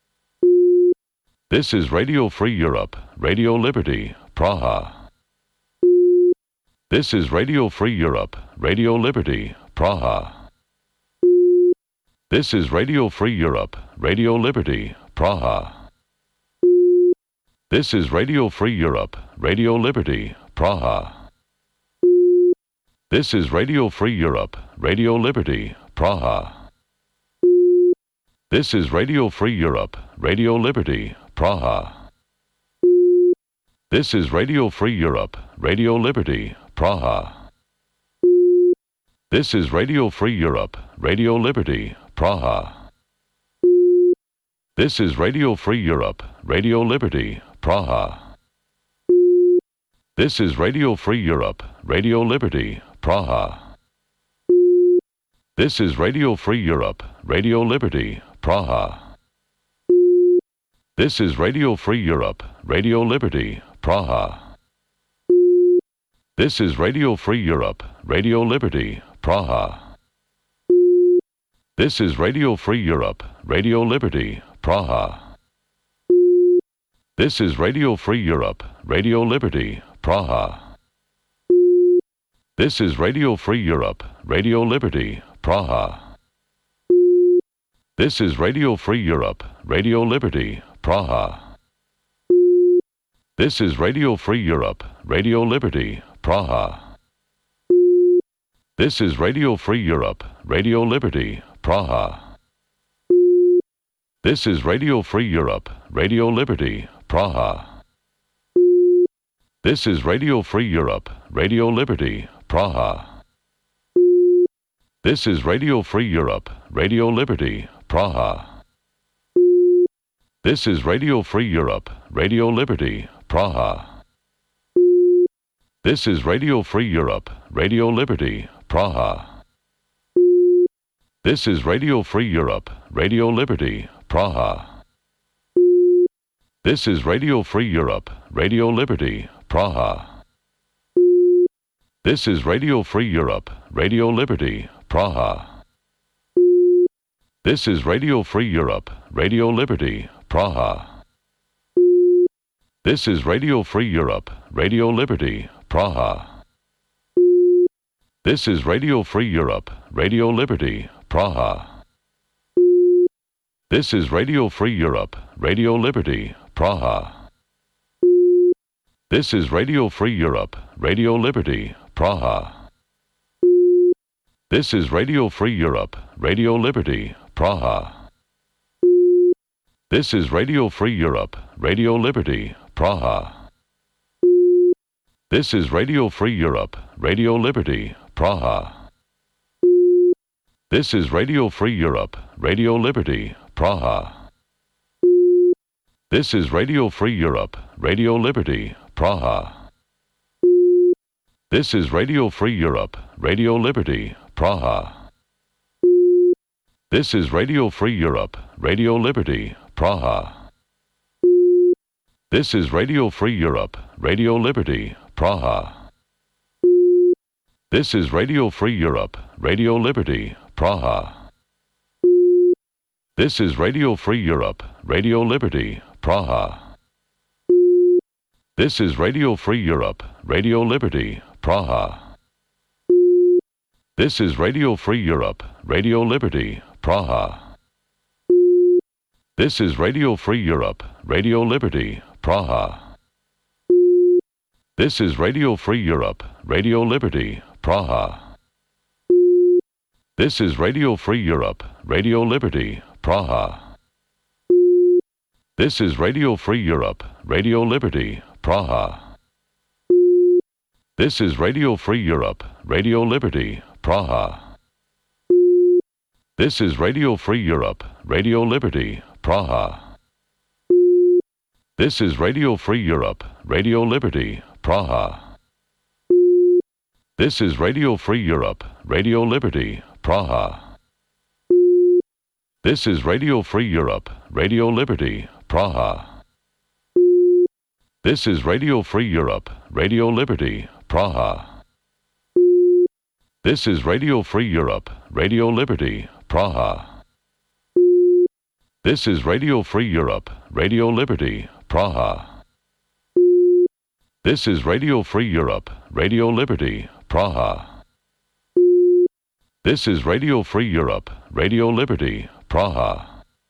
This is Radio Free Europe, Radio Liberty, Praha. This is Radio Free Europe, Radio Liberty, Praha. This is Radio Free Europe, Radio Liberty, Praha. This is Radio Free Europe, Radio Liberty, Praha. This is Radio Free Europe, Radio Liberty, Praha. This is Radio Free Europe, Radio Liberty, Praha. This is Radio Free Europe, Radio Liberty, Praha. This is Radio Free Europe, Radio Liberty, Praha. This is Radio Free Europe, Radio Liberty, Praha. This is Radio Free Europe, Radio Liberty, Praha. This is Radio Free Europe, Radio Liberty, Praha. This is Radio Free Europe, Radio Liberty, Praha. This is Radio Free Europe, Radio Liberty, Praha. This is Radio Free Europe, Radio Liberty, Praha. This is Radio Free Europe, Radio Liberty, Praha. This is Radio Free Europe, Radio Liberty, Praha. This is Radio Free Europe, Radio Liberty, Praha. This is Radio Free Europe, Radio Liberty, Praha. This is Radio Free Europe, Radio Liberty, Praha. This is Radio Free Europe, Radio Liberty, Praha. This is Radio Free Europe, Radio Liberty, Praha. This is Radio Free Europe, Radio Liberty, Praha. This is Radio Free Europe, Radio Liberty, Praha. This is Radio Free Europe, Radio Liberty, Praha. This is Radio Free Europe, Radio Liberty, Praha. This is Radio Free Europe, Radio Liberty, Praha. This is Radio Free Europe, Radio Liberty, Praha. This is Radio Free Europe, Radio Liberty, Praha. This is Radio Free Europe, Radio Liberty, Praha. This is Radio Free Europe, Radio Liberty, Praha. This is Radio Free Europe, Radio Liberty, Praha. This is Radio Free Europe, Radio Liberty, Praha. This is Radio Free Europe, Radio Liberty, Praha. This is Radio Free Europe, Radio Liberty, Praha. This is Radio Free Europe, Radio Liberty, Praha. This is Radio Free Europe, Radio Liberty, Praha. This is Radio Free Europe, Radio Liberty, Praha. This is Radio Free Europe, Radio Liberty, Praha. This is Radio Free Europe, Radio Liberty, Praha. This is Radio Free Europe, Radio Liberty, Praha. This is Radio Free Europe, Radio Liberty, Praha. This is Radio Free Europe, Radio Liberty, Praha. This is Radio Free Europe, Radio Liberty, Praha. This is Radio Free Europe, Radio Liberty, Praha. This is Radio Free Europe, Radio Liberty, Praha. This is Radio Free Europe, Radio Liberty, Praha. This is Radio Free Europe, Radio Liberty, Praha. This is Radio Free Europe, Radio Liberty, Praha. This is Radio Free Europe, Radio Liberty, Praha. This is Radio Free Europe, Radio Liberty, Praha. This is Radio Free Europe, Radio Liberty, Praha. This is Radio Free Europe, Radio Liberty, Praha. This is Radio Free Europe, Radio Liberty, Praha. This is Radio Free Europe, Radio Liberty, Praha. This is Radio Free Europe, Radio Liberty, Praha. This is Radio Free Europe, Radio Liberty, Praha. This is Radio Free Europe, Radio Liberty, Praha. This is Radio Free Europe, Radio Liberty, Praha.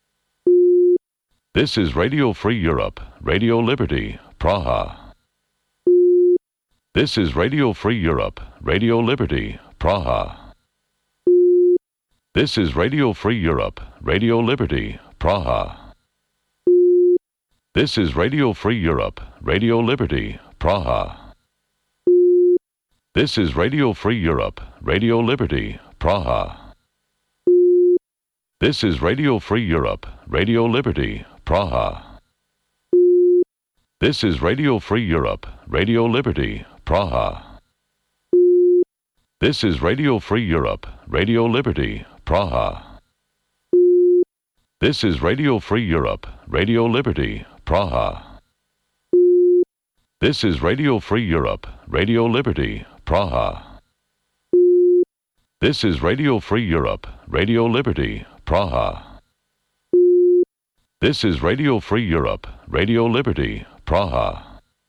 This is Radio Free Europe, Radio Liberty, Praha. This is Radio Free Europe, Radio Liberty, Praha. This is Radio Free Europe, Radio Liberty, Praha. This is Radio Free Europe, Radio Liberty, Praha. This is Radio Free Europe, Radio Liberty, Praha. This is Radio Free Europe, Radio Liberty, Praha. This is Radio Free Europe, Radio Liberty, Praha. This is Radio Free Europe, Radio Liberty, Praha. This is Radio Free Europe, Radio Liberty, Praha. This is Radio Free Europe, Radio Liberty, Praha. This is Radio Free Europe, Radio Liberty, Praha. This is Radio Free Europe, Radio Liberty, Praha.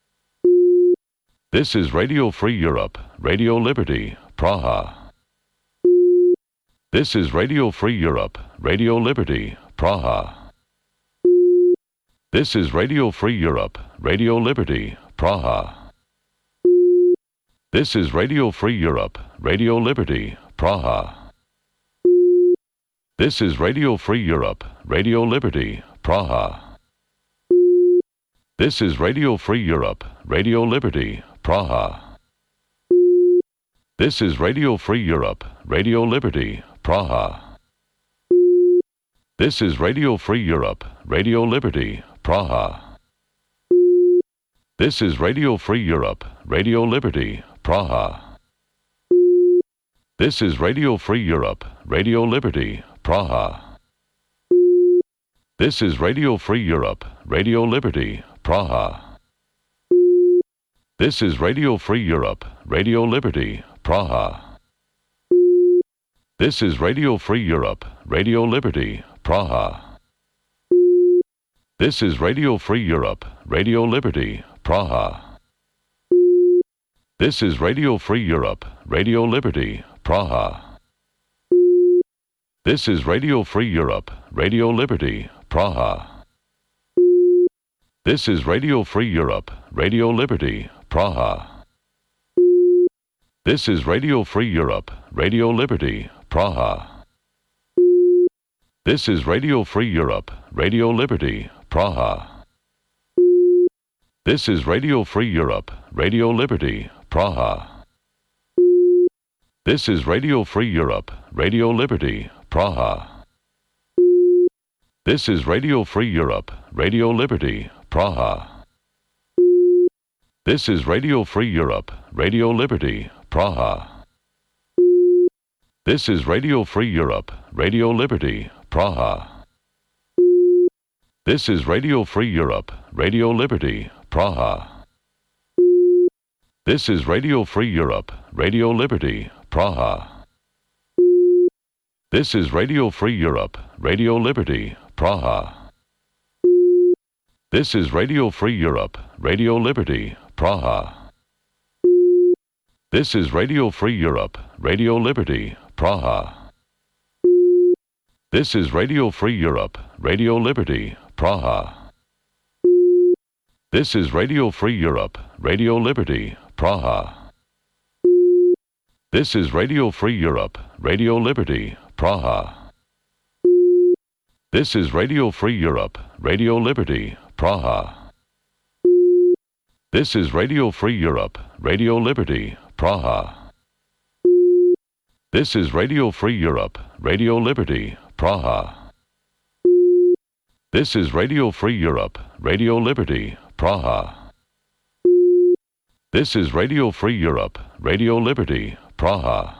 This is Radio Free Europe, Radio Liberty, Praha. This is Radio Free Europe, Radio Liberty, Praha. This is Radio Free Europe, Radio Liberty, Praha. This is Radio Free Europe, Radio Liberty, Praha. This is Radio Free Europe, Radio Liberty, Praha. This is Radio Free Europe, Radio Liberty, Praha. This is Radio Free Europe, Radio Liberty, Praha. This is Radio Free Europe, Radio Liberty, Praha. This is Radio Free Europe, Radio Liberty, Praha. This is Radio Free Europe, Radio Liberty, Praha. This is Radio Free Europe, Radio Liberty, Praha. This is Radio Free Europe, Radio Liberty, Praha. This is Radio Free Europe, Radio Liberty, Praha. This is Radio Free Europe, Radio Liberty, Praha. This is Radio Free Europe, Radio Liberty, Praha. This is Radio Free Europe, Radio Liberty, Praha. This is Radio Free Europe, Radio Liberty, Praha. This is Radio Free Europe, Radio Liberty, Praha. This is Radio Free Europe, Radio Liberty, Praha. This is Radio Free Europe, Radio Liberty, Praha. This is Radio Free Europe, Radio Liberty, Praha. This is Radio Free Europe, Radio Liberty, Praha. This is Radio Free Europe, Radio Liberty, Praha. This is Radio Free Europe, Radio Liberty, Praha. This is Radio Free Europe, Radio Liberty, Praha. This is Radio Free Europe, Radio Liberty, Praha. This is Radio Free Europe, Radio Liberty, Praha. This is Radio Free Europe, Radio Liberty, Praha. This is Radio Free Europe, Radio Liberty, Praha. This is Radio Free Europe, Radio Liberty, Praha. This is Radio Free Europe, Radio Liberty, Praha. This is Radio Free Europe, Radio Liberty, Praha. This is Radio Free Europe, Radio Liberty, Praha. This is Radio Free Europe, Radio Liberty, Praha. This is Radio Free Europe, Radio Liberty, Praha. This is Radio Free Europe, Radio Liberty, Praha. This is Radio Free Europe, Radio Liberty, Praha.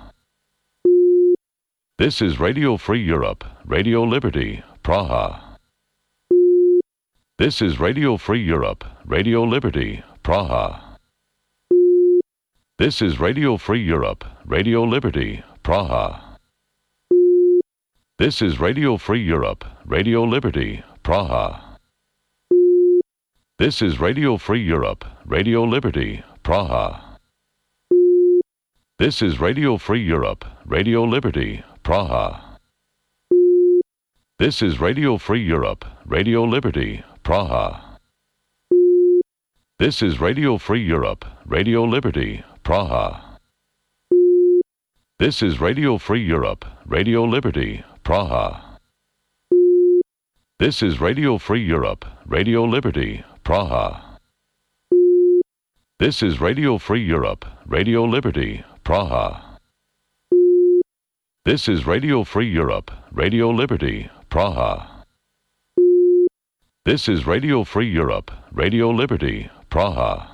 This is Radio Free Europe, Radio Liberty, Praha. This is Radio Free Europe, Radio Liberty, Praha. This is Radio Free Europe, Radio Liberty, Praha. This is Radio Free Europe, Radio Liberty, Praha. This is Radio Free Europe, Radio Liberty, Praha. This is Radio Free Europe, Radio Liberty, Praha. This is Radio Free Europe, Radio Liberty, Praha. This is Radio Free Europe, Radio Liberty, Praha. This is Radio Free Europe, Radio Liberty, Praha. This is Radio Free Europe, Radio Liberty, Praha. This is Radio Free Europe, Radio Liberty, Praha. This is Radio Free Europe, Radio Liberty, Praha. This is Radio Free Europe, Radio Liberty, Praha.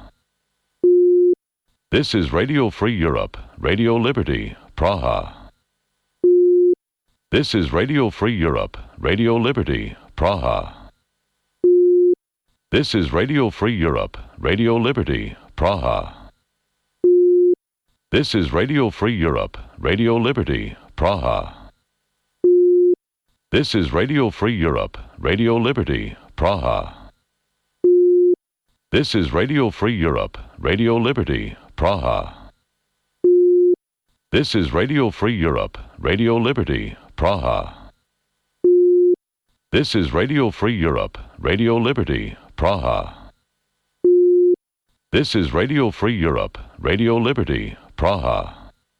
This is Radio Free Europe, Radio Liberty, Praha. This is Radio Free Europe, Radio Liberty, Praha. This is Radio Free Europe, Radio Liberty, Praha. This is Radio Free Europe, Radio Liberty, Praha. This is Radio Free Europe, Radio Liberty, Praha. This is Radio Free Europe, Radio Liberty, Praha. This is Radio Free Europe, Radio Liberty, Praha. This is Radio Free Europe, Radio Liberty, Praha. This is Radio Free Europe, Radio Liberty, Praha.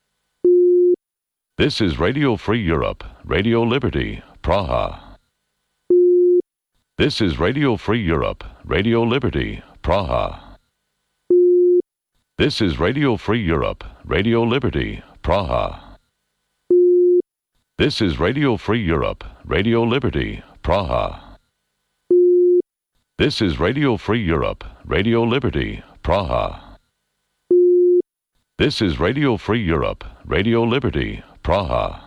This is Radio Free Europe, Radio Liberty, Praha. This is Radio Free Europe, Radio Liberty, Praha. This is Radio Free Europe, Radio Liberty, Praha. This is Radio Free Europe, Radio Liberty, Praha. This is Radio Free Europe, Radio Liberty, Praha. This is Radio Free Europe, Radio Liberty, Praha.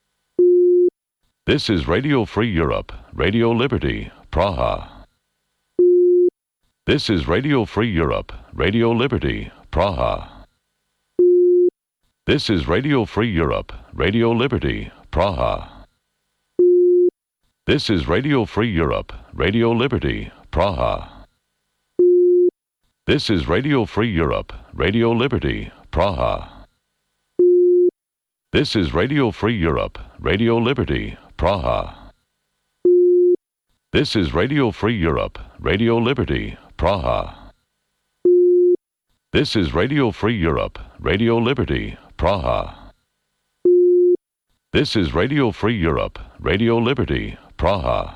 This is Radio Free Europe, Radio Liberty, Praha. This is Radio Free Europe, Radio Liberty, Praha. This is Radio Free Europe, Radio Liberty, Praha. This is Radio Free Europe, Radio Liberty, Praha. This is Radio Free Europe, Radio Liberty, Praha. This is Radio Free Europe, Radio Liberty, Praha. This is Radio Free Europe, Radio Liberty, Praha. This is Radio Free Europe, Radio Liberty, Praha. This is Radio Free Europe, Radio Liberty, Praha.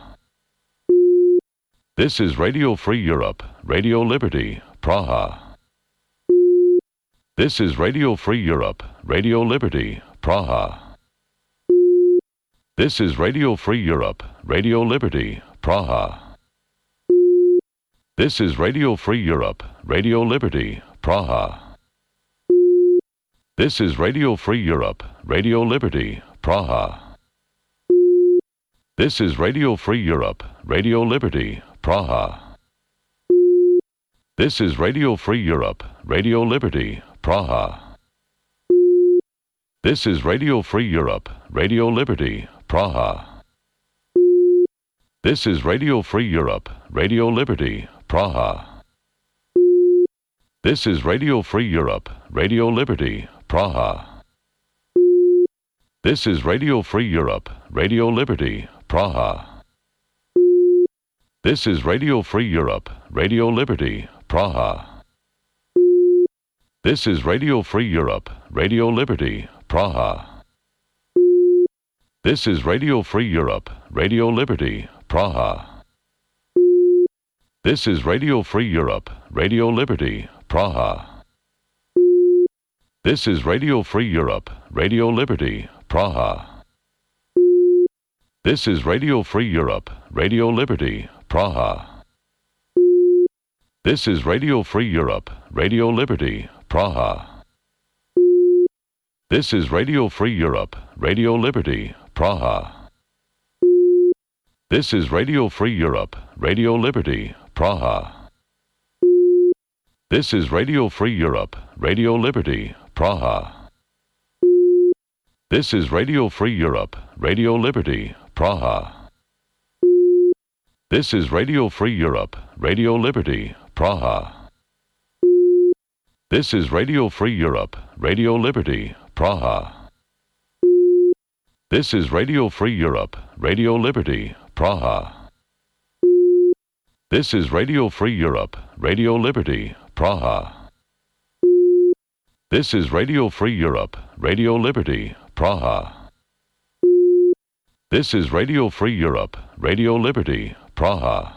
This is Radio Free Europe, Radio Liberty, Praha. This is Radio Free Europe, Radio Liberty, Praha. This is Radio Free Europe, Radio Liberty, Praha. This is Radio Free Europe, Radio Liberty, Praha. This is Radio Free Europe, Radio Liberty, Praha. This is Radio Free Europe, Radio Liberty, Praha. This is Radio Free Europe, Radio Liberty, Praha. This is Radio Free Europe, Radio Liberty, Praha. This is Radio Free Europe, Radio Liberty, Praha. This is Radio Free Europe, Radio Liberty, Praha. This is Radio Free Europe, Radio Liberty, Praha. This is Radio Free Europe, Radio Liberty, Praha. This is Radio Free Europe, Radio Liberty, Praha. This is Radio Free Europe, Radio Liberty, Praha. This is Radio Free Europe, Radio Liberty, Praha. This is Radio Free Europe, Radio Liberty, Praha. This is Radio Free Europe, Radio Liberty, Praha. This is Radio Free Europe, Radio Liberty, Praha. This is Radio Free Europe, Radio Liberty, Praha. This is Radio Free Europe, Radio Liberty, Praha. This is Radio Free Europe, Radio Liberty, Praha. This is Radio Free Europe, Radio Liberty, Praha. This is Radio Free Europe, Radio Liberty, Praha. This is Radio Free Europe, Radio Liberty, Praha. This is Radio Free Europe, Radio Liberty, Praha. This is Radio Free Europe, Radio Liberty, Praha. This is Radio Free Europe, Radio Liberty, Praha. This is Radio Free Europe, Radio Liberty, Praha.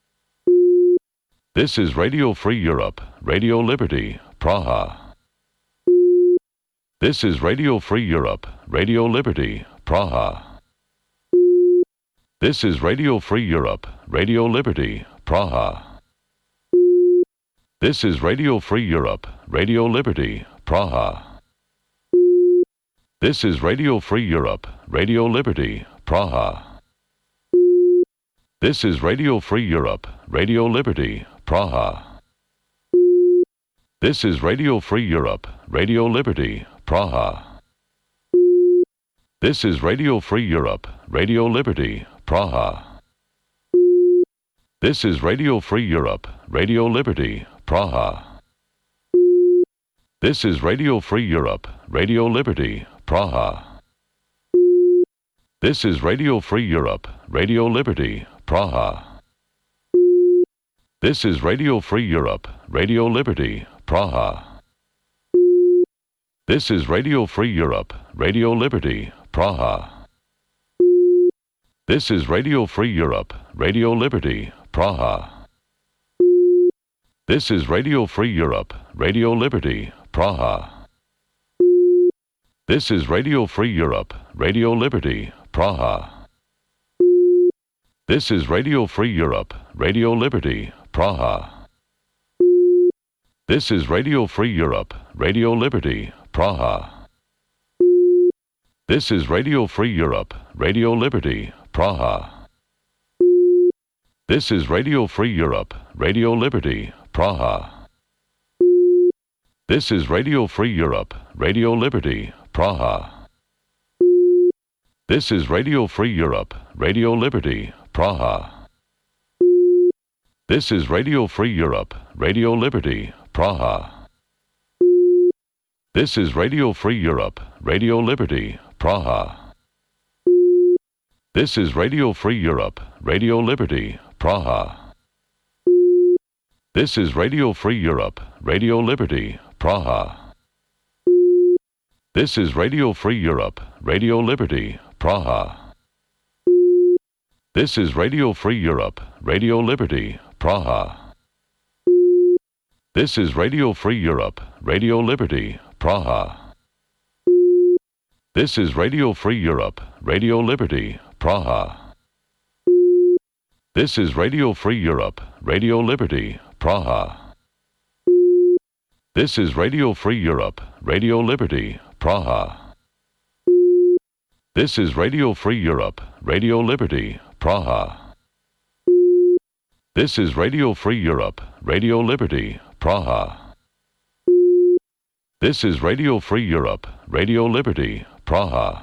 This is Radio Free Europe, Radio Liberty, Praha. This is Radio Free Europe, Radio Liberty, Praha. This is Radio Free Europe, Radio Liberty, Praha. This is Radio Free Europe, Radio Liberty, Praha. This is Radio Free Europe, Radio Liberty, Praha. This is Radio Free Europe, Radio Liberty, Praha. This is Radio Free Europe, Radio Liberty, Praha. This is Radio Free Europe, Radio Liberty, Praha. This is Radio Free Europe, Radio Liberty, Praha. This is Radio Free Europe, Radio Liberty, Praha. This is Radio Free Europe, Radio Liberty, Praha. This is Radio Free Europe, Radio Liberty, Praha. This is Radio Free Europe, Radio Liberty, Praha. This is Radio Free Europe, Radio Liberty, Praha. This is Radio Free Europe, Radio Liberty, Praha. This is Radio Free Europe, Radio Liberty, Praha. This is Radio Free Europe, Radio Liberty, Praha. This is Radio Free Europe, Radio Liberty, Praha. This is Radio Free Europe, Radio Liberty, Praha. This is Radio Free Europe, Radio Liberty, Praha. This is Radio Free Europe, Radio Liberty, Praha. This is Radio Free Europe, Radio Liberty, Praha. This is Radio Free Europe, Radio Liberty, Praha. This is Radio Free Europe, Radio Liberty, Praha. This is Radio Free Europe, Radio Liberty, Praha. This is Radio Free Europe, Radio Liberty, Praha. This is Radio Free Europe, Radio Liberty, Praha. This is Radio Free Europe, Radio Liberty, Praha. This is Radio Free Europe, Radio Liberty, Praha. This is Radio Free Europe, Radio Liberty, Praha. This is Radio Free Europe, Radio Liberty, Praha. This is Radio Free Europe, Radio Liberty, Praha. This is Radio Free Europe, Radio Liberty, Praha. This is Radio Free Europe, Radio Liberty, Praha. This is Radio Free Europe, Radio Liberty, Praha.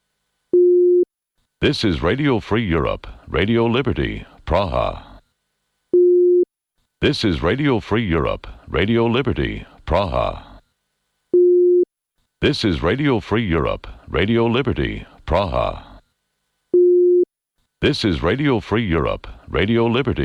This is Radio Free Europe, Radio Liberty, Praha. This is Radio Free Europe, Radio Liberty, Praha. This is Radio Free Europe, Radio Liberty, Praha. This is Radio Free Europe, Radio Liberty.